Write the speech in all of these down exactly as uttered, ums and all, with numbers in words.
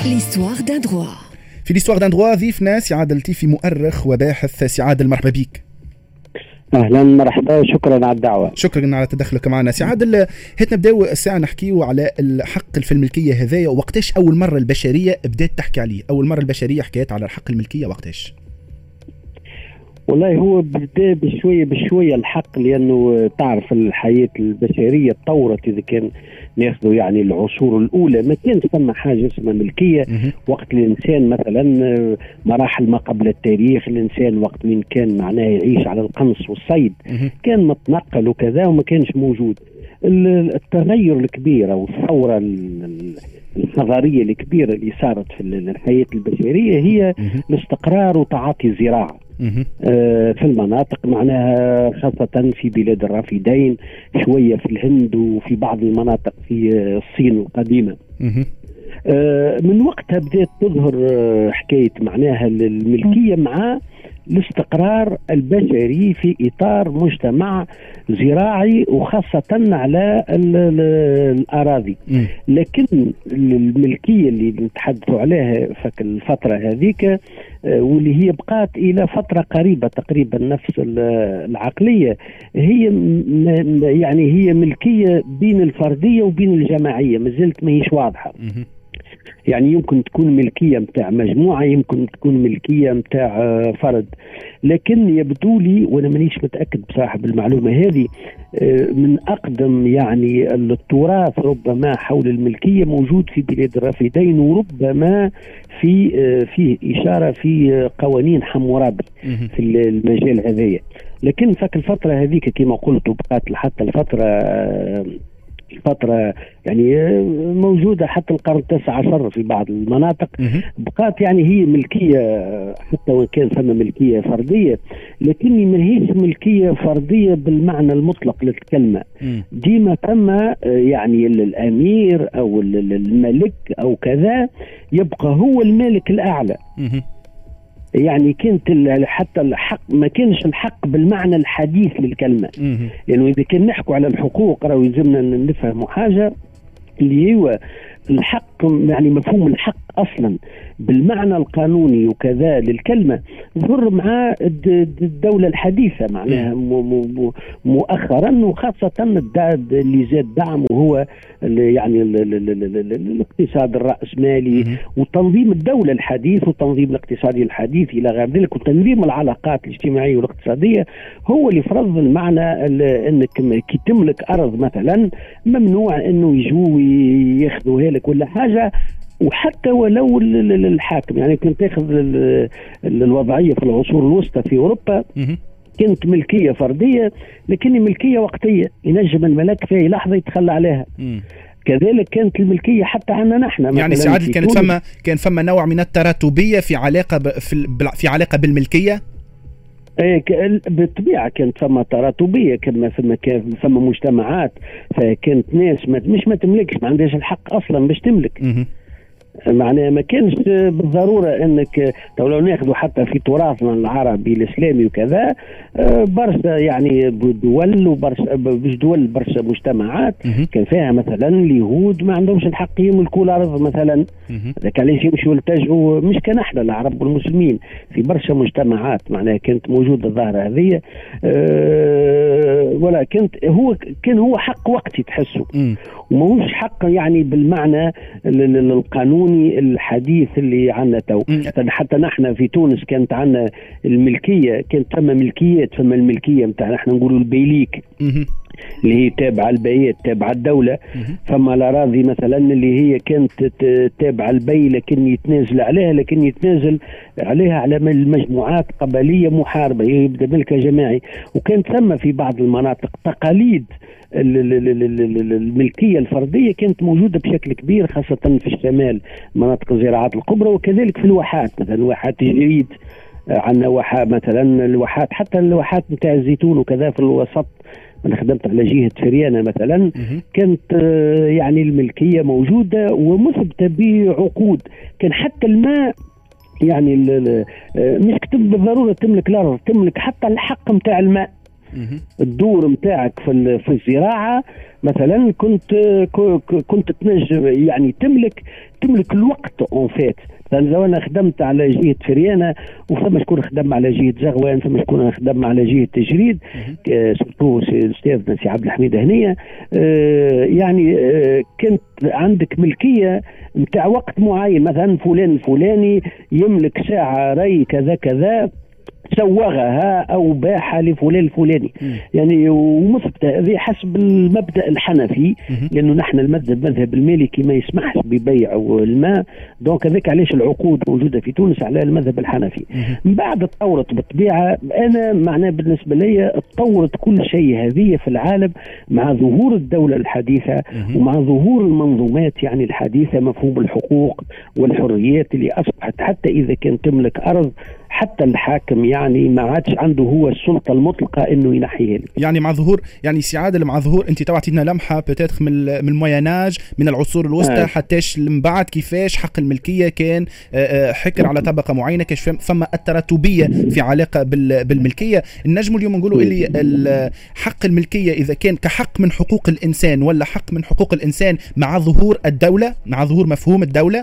l'histoire d'un droit. في l'histoire d'un droit ضيفنا سعاد اللطيفي مؤرخ وباحث. سعاد مرحبا بك. اهلا مرحبا، شكرا على الدعوه. شكرا على تدخلك معنا سعاد. هات نبداو الساعه نحكيو على الحق في الملكيه هذايا، وقتاش اول مره البشريه بدات تحكي عليه؟ اول مره البشريه حكيت على الحق الملكيه وقتاش؟ والله هو بدا بشويه بشويه الحق، لانه تعرف الحياه البشريه تطورت. اذا كان ناخذوا يعني العصور الاولى ما كانش ثم حاجه اسمها ملكيه. وقت الانسان مثلا مراحل ما قبل التاريخ، الانسان وقت من كان معناه يعيش على القنص والصيد كان متنقل وكذا وما كانش موجود. التغير الكبير او الثوره الحضاريه الكبيره اللي صارت في الحياه البشريه هي الاستقرار وتعاطي الزراعه في المناطق، معناها خاصة في بلاد الرافدين، شوية في الهند وفي بعض المناطق في الصين القديمة. من وقتها بدأت تظهر حكاية معناها الملكية مع الاستقرار البشري في إطار مجتمع زراعي وخاصة على الأراضي. لكن الملكية اللي نتحدثوا عليها في الفترة هذيك واللي هي بقات إلى فترة قريبة تقريبا نفس العقلية، هي يعني هي ملكية بين الفردية وبين الجماعية، ما زلت ما هيش واضحة. يعني يمكن تكون ملكية متاع مجموعة، يمكن تكون ملكية متاع فرد، لكن يبدو لي وانا مانيش متأكد بصراحة بالمعلومة هذه، من أقدم يعني التراث ربما حول الملكية موجود في بلاد الرافدين، وربما في فيه إشارة في قوانين حمورابي في المجال هذايا. لكن فك الفترة هذيك كما قلت بقات حتى الفترة فترة يعني موجودة حتى القرن التاسع عشر في بعض المناطق، بقات يعني هي ملكية حتى وإن كان ثم ملكية فردية، لكن ما هيش ملكية فردية بالمعنى المطلق للكلمة. ديما ثم يعني الأمير أو الملك أو كذا يبقى هو المالك الأعلى. يعني كانت حتى الحق ما كانش الحق بالمعنى الحديث للكلمة، لأنه يعني إذا كان نحكوا على الحقوق راه يلزمنا نفهم حاجة اللي هو الحق، يعني مفهوم الحق أصلا بالمعنى القانوني وكذا للكلمة ظهر مع الدولة الحديثة معناها مؤخرا، وخاصة اللي زاد دعم وهو يعني الاقتصاد الرأسمالي وتنظيم الدولة الحديث وتنظيم الاقتصادي الحديث إلى غير ذلك، وتنظيم العلاقات الاجتماعية والاقتصادية هو اللي فرض المعنى أنك كي تملك أرض مثلا ممنوع أنه يجوا ياخذوها لك ولا حاجة، وحتى ولو الحاكم. يعني كنت تاخذ الوضعية في العصور الوسطى في أوروبا كانت ملكية فردية لكن ملكية وقتية، ينجم الملك في لحظة يتخلى عليها. كذلك كانت الملكية حتى عنا نحن يعني سعادة كانت فما كان فما نوع من التراتبية في علاقة في في علاقة بالملكية. ايه بالطبيعه كانت فما تراتبيه، كما فما كان فما مجتمعات فكانت ناس مش ما تملكش، ما عندهاش الحق اصلا باش تملك. معناها ما كانش بالضروره انك لو ناخذوا حتى في تراثنا العربي الاسلامي وكذا برشا يعني دول وبرشا مش دول برشا مجتمعات كان فيها مثلا اليهود ما عندهمش الحق يملكوا الارض مثلا، هذاك علاش يمشوا يلتجوا مش كان احنا العرب والمسلمين في برشا مجتمعات معناها كانت موجوده الظاهره هذه. أه ولا كانت هو كان هو حق وقتي تحسه وماهوش حق يعني بالمعنى القانوني الحديث اللي عنا تو. حتى نحن في تونس كانت عنا الملكية، كانت ثم ملكيات، ثم الملكية متاع نحن نقولوا البيليك اللي هي تابعة البيات تابعة الدولة، فما الأراضي مثلا اللي هي كانت تابعة البي لكن يتنازل عليها لكن يتنازل عليها على المجموعات قبلية محاربة يبدأ ملكها جماعي. وكانت ثم في بعض المناطق تقاليد الملكية الفردية كانت موجودة بشكل كبير خاصة في الشمال مناطق الزراعات الكبرى، وكذلك في الواحات مثلا واحات جريد عندنا واحات مثلا الواحات حتى الواحات نتاع الزيتون وكذا في الوسط. أنا خدمت على جهة فريانة مثلا كانت يعني الملكية موجودة ومثبتة بعقود. كان حتى الماء يعني مش كتب بالضرورة تملك الأرض، تملك حتى الحق متاع الماء. الدور متاعك في في الزراعة مثلا كنت كنت تنجم يعني تملك تملك الوقت اون فيت. لو انا خدمت على جهه فريانه وفما شكون خدم على جهه زغوان، فما شكون خدم على جهه تجريد، سورتو الاستاذ سي عبد الحميد هنيه، آه يعني آه كنت عندك ملكيه نتاع وقت معين، مثلا فلان الفلاني يملك ساعه ري كذا كذا سوغها او باعها لفلان الفلاني، يعني ومثبت هذه حسب المبدا الحنفي، لانه نحن المذهب المذهب المالكي ما يسمحش ببيع الماء، دونك هذاك علاش العقود موجوده في تونس على المذهب الحنفي. من بعد تطورت بالطبيعه، انا معناه بالنسبه لي تطورت كل شيء هذه في العالم مع ظهور الدوله الحديثه ومع ظهور المنظومات يعني الحديثه، مفهوم الحقوق والحريات اللي اصبحت حتى اذا كان تملك ارض حتى الحاكم يعني ما عادش عنده هو السلطه المطلقه انه ينحيها لك. يعني مع ظهور يعني سي عادل مع ظهور انت تو عطيتنا لمحه بتاتخ من من المويناج من العصور الوسطى آه. حتىش من بعد كيفاش حق الملكيه كان حكر على طبقه معينه، كيف فما التراتبيه في علاقه بالملكيه. النجم اليوم نقولوا اللي حق الملكيه اذا كان كحق من حقوق الانسان ولا حق من حقوق الانسان مع ظهور الدوله، مع ظهور مفهوم الدوله.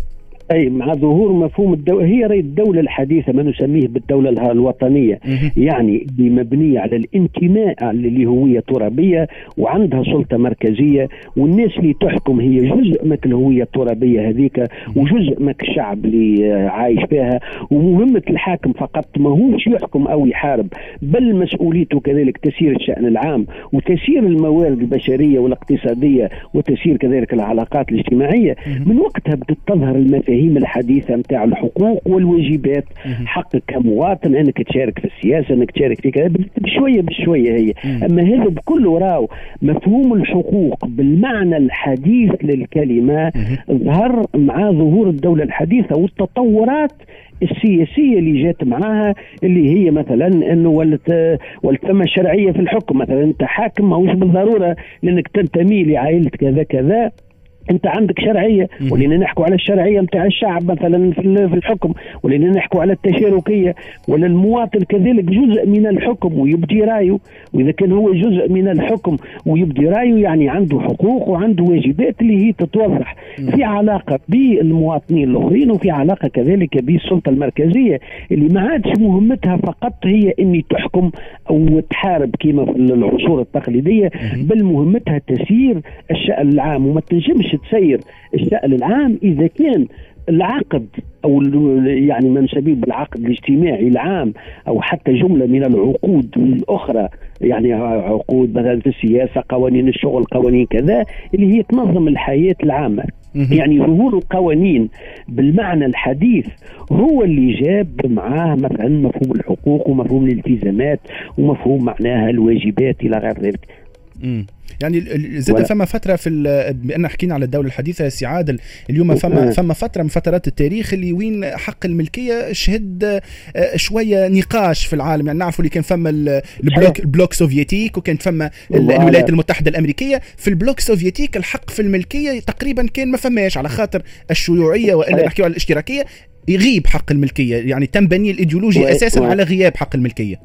اي مع ظهور مفهوم الدولة، هي رأي الدولة الحديثة ما نسميه بالدولة الوطنية، يعني اللي مبنية على الانتماء لهوية ترابية وعندها سلطة مركزية، والناس اللي تحكم هي جزء من الهوية الترابية هذيك وجزء من الشعب اللي عايش فيها، ومهمة الحاكم فقط ما هوش يحكم او يحارب، بل مسؤوليته كذلك تسيير الشأن العام وتسيير الموارد البشرية والاقتصادية وتسيير كذلك العلاقات الاجتماعية. من وقتها بدأت تظهر المفاهيم الحديثة متاع الحقوق والواجبات، حقك كمواطن انك تشارك في السياسة، انك تشارك في كذا بشوية بشوية هي. اما هذا بكل راو مفهوم الحقوق بالمعنى الحديث للكلمة ظهر مع ظهور الدولة الحديثة والتطورات السياسية اللي جات معاها، اللي هي مثلا انه ولت ولت ثم شرعية في الحكم. مثلا انت حاكم ماهوش بالضرورة لانك تنتمي لعائلة كذا كذا انت عندك شرعيه، ولينا نحكوا على الشرعيه نتاع الشعب مثلا في الحكم، ولينا نحكوا على التشاركيه، ولا المواطن كذلك جزء من الحكم ويبدي رايه، واذا كان هو جزء من الحكم ويبدي رايه يعني عنده حقوق وعنده واجبات اللي هي تتوضح في علاقه بالمواطنين الاخرين، وفي علاقه كذلك بالسلطه المركزيه اللي ما عادش مهمتها فقط هي اني تحكم او تحارب كما في العصور التقليديه، بل مهمتها تسيير الشأن العام، وما تنجمش تسير الشأن العام إذا كان العقد أو يعني ما نسميه بالعقد الاجتماعي العام أو حتى جملة من العقود الأخرى، يعني عقود مثلا في السياسة، قوانين الشغل، قوانين كذا اللي هي تنظم الحياة العامة. يعني ظهور القوانين بالمعنى الحديث هو اللي جاب معاه مثلا مفهوم الحقوق ومفهوم الالتزامات ومفهوم معناها الواجبات إلى غير ذلك. امم يعني زاد فما فتره في بان حكينا على الدوله الحديثه سي عادل، اليوم فما فما فتره من فترات التاريخ اللي وين حق الملكيه شهد شويه نقاش في العالم. يعني نعرفوا اللي كان فما البلوك البلوك سوفيتيك وكانت فما الولايات المتحده الامريكيه. في البلوك سوفيتيك الحق في الملكيه تقريبا كان ما فماش على خاطر الشيوعيه والا نحكيوا على الاشتراكيه، يغيب حق الملكيه، يعني تنبني الايديولوجيا اساسا على غياب حق الملكيه.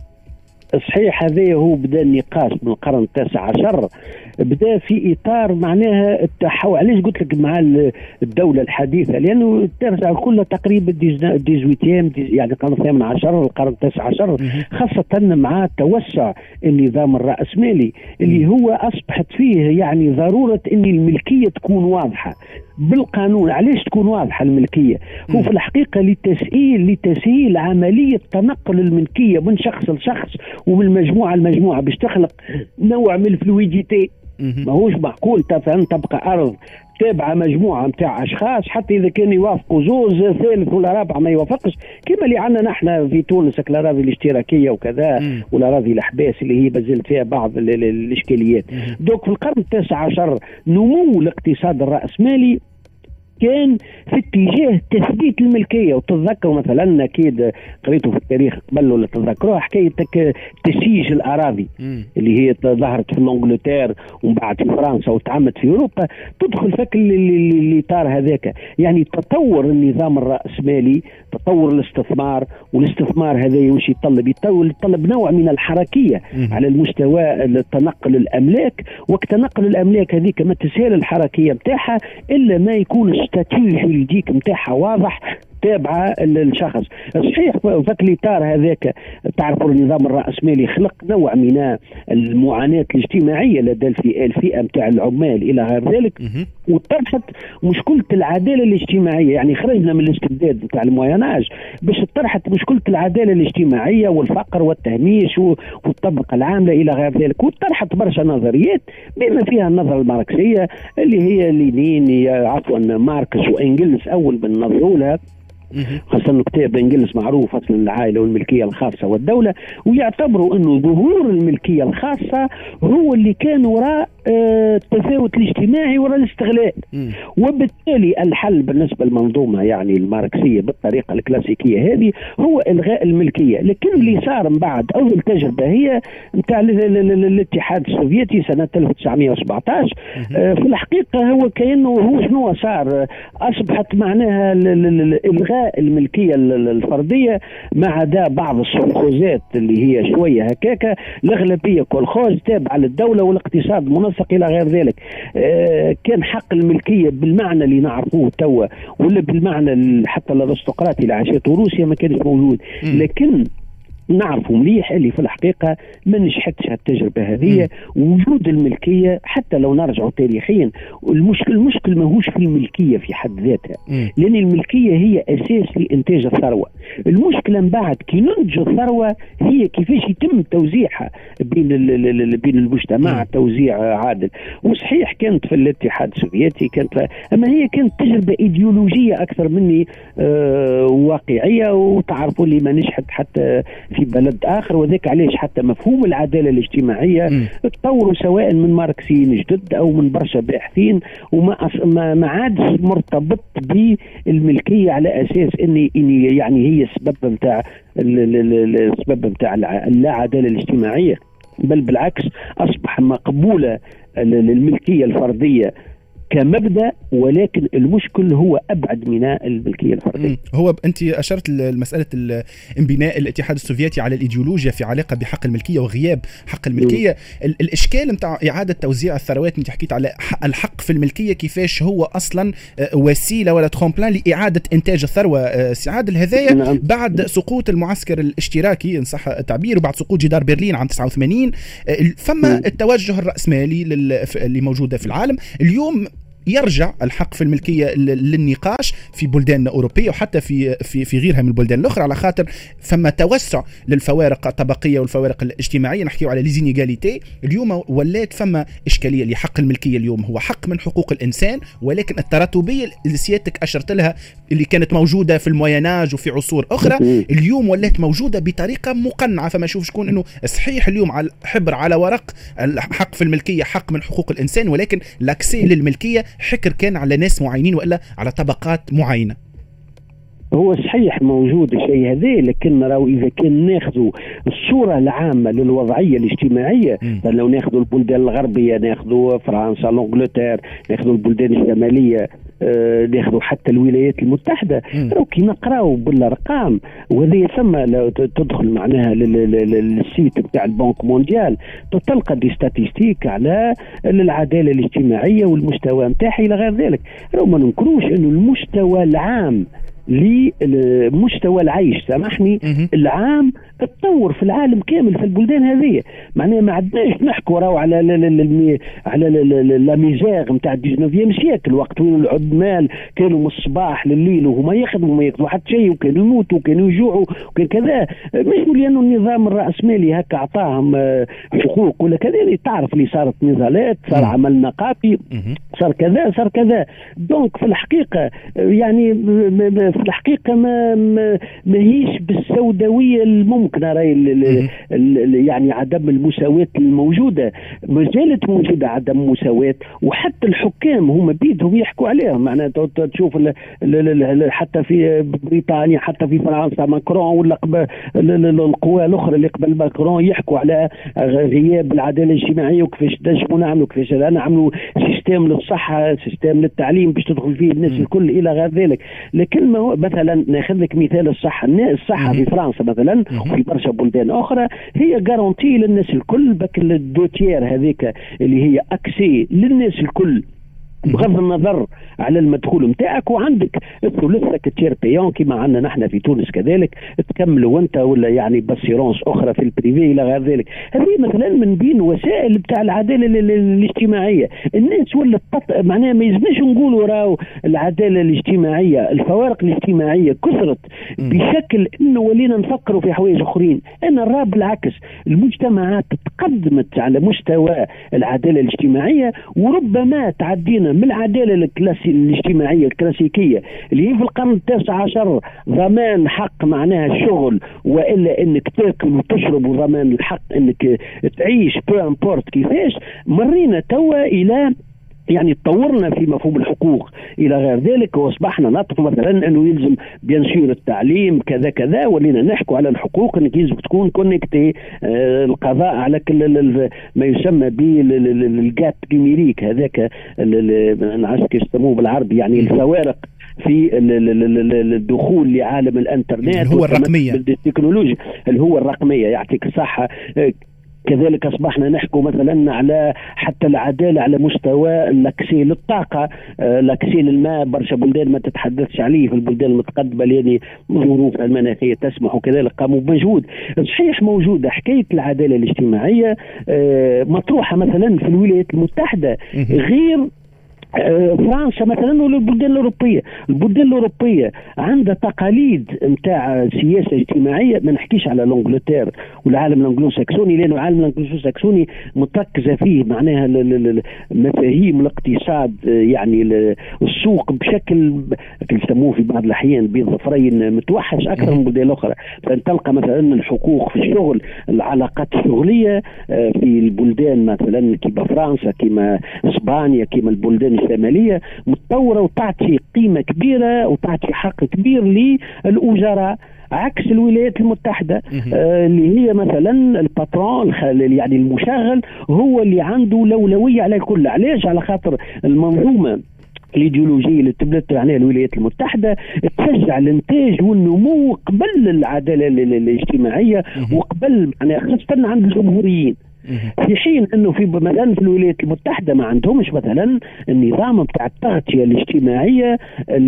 صحيح، هذا هو بدا النقاش من القرن التاسع عشر، بدا في اطار معناها التحول. علاش قلت لك مع الدوله الحديثه؟ لانه ترجع كلها تقريبا ديزويتيام يعني القرن الثامن عشر القرن التاسع عشر، خاصه مع توسع النظام الراسمالي اللي هو اصبحت فيه يعني ضروره ان الملكيه تكون واضحه بالقانون. علاش تكون واضحه الملكيه؟ هو في الحقيقه لتسهيل لتسهيل عمليه تنقل الملكيه من شخص لشخص ومن مجموعه لمجموعه، باش تخلق نوع من الفلويديتي. ماهوش معقول تفهم تبقى ارض تابعه مجموعه نتاع اشخاص حتى اذا كان يوافقوا زوز ثالث ولا رابع ما يوافقش، كما اللي عندنا نحن في تونس الاراضي الاشتراكيه وكذا والاراضي الاحباس اللي هي بزلت فيها بعض الاشكاليات. دوك في القرن التاسع عشر نمو الاقتصاد الراسمالي كان في اتجاه تثبيت الملكيه. وتتذكروا مثلا اكيد قريتوا في التاريخ قبل ولا تتذكروها حكايه تسييج الاراضي اللي هي ظهرت في انجلترا ومن بعد في فرنسا وتعمت في اوروبا، تدخل فك الاطار هذاك. يعني تطور النظام الراسمالي تطور الاستثمار، والاستثمار هذا وش يطلب؟ يطلب نوع من الحركيه على المستوى التنقل الاملاك، وقت تنقل الاملاك هذيك ما تسهل الحركيه نتاعها الا ما يكون الستاتيو الجوريديك نتاعها واضح تابعه الشخص. صحيح في الاطار هذاك تعرفوا النظام الراسمالي خلق نوع من المعاناه الاجتماعيه لدى الفئه نتاع العمال الى غير ذلك، وطرحت مشكله العداله الاجتماعيه. يعني خرجنا من الاستبداد نتاع المويناج باش طرحت مشكله العداله الاجتماعيه والفقر والتهميش والطبقه العامله الى غير ذلك، وطرحت برشا نظريات بما فيها النظره الماركسيه اللي هي لينين عفوا ماركس وانجلس اول من نظروا لها، خاصة كتاب انجلس معروف اصلا العائلة والملكية الخاصة والدولة، ويعتبروا انه ظهور الملكية الخاصة هو اللي كان وراء التفاوت الاجتماعي وراء الاستغلال. وبالتالي الحل بالنسبة للمنظومة يعني الماركسية بالطريقة الكلاسيكية هذه هو الغاء الملكية. لكن اللي صار من بعد اول تجربة هي نتاع الاتحاد السوفيتي سنة ألف وتسعمائة وسبعة عشر، في الحقيقة هو كأنه هو شنو صار؟ اصبحت معناها الغاء الملكية الفردية ما عدا بعض السلخوزات اللي هي شوية هكاكا، الأغلبية كولخوز تابعة للدولة والاقتصاد منسق إلى غير ذلك. آه كان حق الملكية بالمعنى اللي نعرفوه توا ولا بالمعنى حتى الأرستقراطي اللي عاشته روسيا ما كانش موجود، لكن نعرفوا مليح اللي في الحقيقة ما نجحتش التجربة هذه. وجود الملكية حتى لو نرجع تاريخيا المشكل المشكل ماهوش في الملكية في حد ذاتها، لأن الملكية هي أساس لإنتاج الثروة. المشكلة من بعد كي ننتج الثروة هي كيفاش يتم توزيعها بين بين المجتمع توزيع عادل. وصحيح كانت في الاتحاد السوفيتي كانت، أما هي كانت تجربة إيديولوجية أكثر مني آه واقعية، وتعرفوا اللي ما نجحت حتى في بلد آخر، وذلك علاش حتى مفهوم العدالة الاجتماعية تطوروا سواء من ماركسيين جدد أو من برشا باحثين، وما ما ما عادش مرتبط بالملكية على أساس إني إني يعني هي السبب نتاع السبب نتاع اللا عدالة الاجتماعية، بل بالعكس أصبح مقبولة الملكية الفردية كمبدأ، ولكن المشكل هو أبعد من الملكية الفردية. هو أنت أشرت لمسألة انبناء الاتحاد السوفيتي على الإيديولوجيا في علاقة بحق الملكية وغياب حق الملكية. م. الإشكال متاع إعادة توزيع الثروات، أنت حكيت على الحق في الملكية كيفاش هو أصلا وسيلة ولا ترومبلان لإعادة إنتاج الثروة. سعاد الهذايا نعم. بعد سقوط المعسكر الاشتراكي إن صح التعبير وبعد سقوط جدار برلين عام تسعة وثمانين فما م. التوجه الرأسمالي اللي موجودة في العالم اليوم يرجع الحق في الملكية للنقاش في بلدان أوروبية وحتى في في في غيرها من البلدان الأخرى، على خاطر فما توسع للفوارق الطبقية والفوارق الاجتماعية. نحكيو على ليزينيغاليتي اليوم، ولات فما إشكالية لحق الملكية اليوم هو حق من حقوق الإنسان، ولكن التراتبية اللي سيادتك أشرت لها اللي كانت موجودة في المويناج وفي عصور أخرى اليوم ولات موجودة بطريقة مقنعة. فما شوف شكون إنه صحيح اليوم على حبر على ورق الحق في الملكية حق من حقوق الإنسان، ولكن لاكسي للملكية حكر كان على ناس معينين وإلا على طبقات معينة. هو صحيح موجود الشيء هذا، لكن راهو إذا كان ناخذوا الصورة العامة للوضعية الاجتماعية، لو ناخذوا البلدان الغربية، ناخذوا فرنسا، لانجلتير، ناخذوا البلدان الشمالية، آه، ناخذوا حتى الولايات المتحدة، راهو كي نقراو بالأرقام وهذه ثم لو تدخل معناها للسيت بتاع البنك مونديال تلقى دي ستاتيستيك على العدالة الاجتماعية والمستوى نتاعها إلى غير ذلك. راهو ما ننكروش إنه المستوى العام لمستوى العيش سامحني العام تطور في العالم كامل في البلدان هذه. معناها ما عدناش نحكوا راهو على على لا ميزير نتاع التسعينيام سيكل وقت وين العمال كانوا من الصباح لليل وهما يخدموا ما ياكلوا حتى شيء وكانوا يموتوا وكانوا يجوعوا وكان كذا، مش لانه النظام الراسمالي هكا اعطاهم حقوق ولا كذا. اللي تعرف اللي صارت نزالات، صار عمل نقابي، صار كذا صار كذا. دونك في الحقيقه يعني في الحقيقه ما ما هيش بالسوداويه الممكنه راهي يعني عدم المساواه الموجوده ما زالت موجوده، عدم مساواه. وحتى الحكام هم بيدهم يحكوا عليهم، معناها تشوف ال ال حتى في بريطانيا حتى في فرنسا ماكرون ولا القوى الاخرى اللي قبل ماكرون يحكوا على غياب العداله الاجتماعيه وكيفاش نجموا نعملوا كيفاش نعملوا سيستم للصحه، سيستم للتعليم باش تدخل فيه الناس م. الكل الى غير ذلك. لكن ما هو مثلا ناخذ لك مثال الصحه، الصحه في فرنسا مثلا وفي برشا بلدان اخرى هي جارونتي للناس الكل، بك الدوتيير هذيك اللي هي اكسي للناس الكل بغض النظر على المدخول نتاعك، وعندك الثلث كتير بيون كما عندنا نحن في تونس كذلك تكملوا وانت ولا يعني باسيرونس اخرى في البريفي الى غير ذلك. هذه مثلا من بين وسائل بتاع العداله الاجتماعيه. الناس ولا معناها ما يلزمش نقولوا راهو العداله الاجتماعيه، الفوارق الاجتماعيه كثرت بشكل انه ولينا نفكروا في حوايج اخرين. انا نرى بالعكس المجتمعات تقدمت على مستوى العداله الاجتماعيه، وربما تعدينا من العداله الكلاسي الاجتماعيه الكلاسيكيه اللي هي في القرن التاسع عشر ضمان حق معناها الشغل والا انك تاكل وتشرب، وضمان الحق انك تعيش بو امبورت كيفاش. مرينا توا الى يعني تطورنا في مفهوم الحقوق الى غير ذلك، واصبحنا نطلب مثلا انه يلزم بيان سور التعليم كذا كذا، ولينا نحكوا على الحقوق انك يجب تكون كونكتي آه القضاء على كل ما يسمى بالجاب نيميريك هذاك نعرف كيف يسموه بالعربي، يعني الفوارق في الدخول لعالم الانترنت اللي هو الرقميه التكنولوجيا اللي هو الرقميه. يعطيك الصحه. كذلك أصبحنا نحكو مثلا على حتى العدالة على مستوى الأكسي للطاقة، الأكسي للماء. برشا بلدان ما تتحدثش عليه في البلدان المتقدمة لأن الظروف المناخية تسمح، وكذلك قاموا بمجهود صحيح موجودة. حكاية العدالة الاجتماعية مطروحة مثلا في الولايات المتحدة غير فرنسا مثلا ولا البلدان الأوروبية. البلدان الأوروبية عندها تقاليد نتاع سياسة اجتماعية، ما نحكيش على الانجلتير والعالم الانجلو ساكسوني لأنه العالم الانجلو ساكسوني متركزة فيه معناها مفاهيم الاقتصاد، يعني السوق بشكل يسموه في بعض الأحيان بظفرين متوحش أكثر من البلدان الأخرى. فتلقى مثلا الحقوق في الشغل، العلاقات الشغلية في البلدان مثلا كما فرنسا كما إسبانيا كما البلدان الشمالية متطورة وتعطي قيمة كبيرة وتعطي حق كبير للأجراء، عكس الولايات المتحدة آه اللي هي مثلا الباترون يعني المشغل هو اللي عنده الأولوية على الكل. علاش؟ على خاطر المنظومة الايديولوجيه اللي تبلت عليها الولايات المتحده تشجع الانتاج والنمو قبل العداله الاجتماعيه وقبل يعني خاصه عند الجمهوريين، في حين انه في مثلا في الولايات المتحده ما عندهمش مثلا النظام بتاع التغطيه الاجتماعيه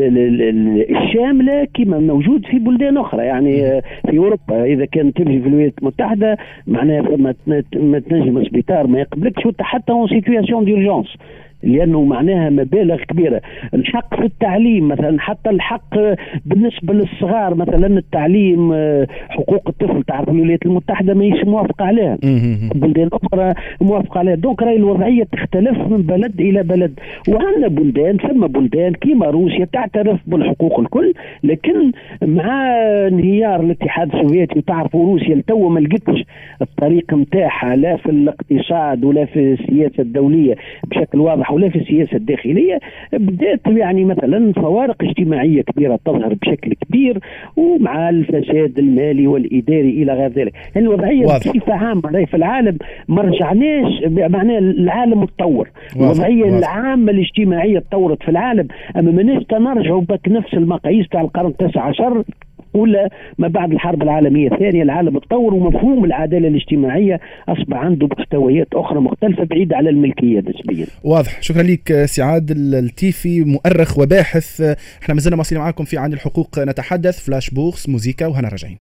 الشامله كما موجود في بلدان اخرى. يعني في اوروبا اذا كان تمشي في الولايات المتحده معناها ما تنجم سبيطار ما يقبلكش حتى اون سيتوياسيون ديرجونس، لأنه معناها مبالغ كبيرة. الحق في التعليم مثلا، حتى الحق بالنسبة للصغار مثلا التعليم، حقوق الطفل تعرف الولايات المتحدة ما يش موافقة عليها، بلدان أخرى موافقة عليها. دونك راهي الوضعية تختلف من بلد إلى بلد. وعندنا بلدان ثم بلدان كيما روسيا تعترف بالحقوق الكل، لكن مع انهيار الاتحاد السوفيتي وتعرفوا روسيا لتو ما لقتش الطريق نتاعها لا في الاقتصاد ولا في السياسة الدولية بشكل واضح ولا في السياسة الداخلية. بدأت يعني مثلا فوارق اجتماعية كبيرة تظهر بشكل كبير، ومع الفساد المالي والإداري إلى غير ذلك. يعني الوضعية بصفة عامة في العالم ما رجعناش، معناه العالم تطور، الوضعية العامة الاجتماعية تطورت في العالم، أما ما ناش نرجعوا بك نفس المقاييس تاع القرن التاسع عشر ولا ما بعد الحرب العالمية الثانية. العالم تطور ومفهوم العدالة الاجتماعية أصبح عنده مستويات أخرى مختلفة بعيدة على الملكية نسبيا. واضح. شكرا لك سعاد التيفي، مؤرخ وباحث. احنا مازلنا مواصلين معكم في عن الحقوق نتحدث، فلاش بورس، موزيكا، وهنا راجعين.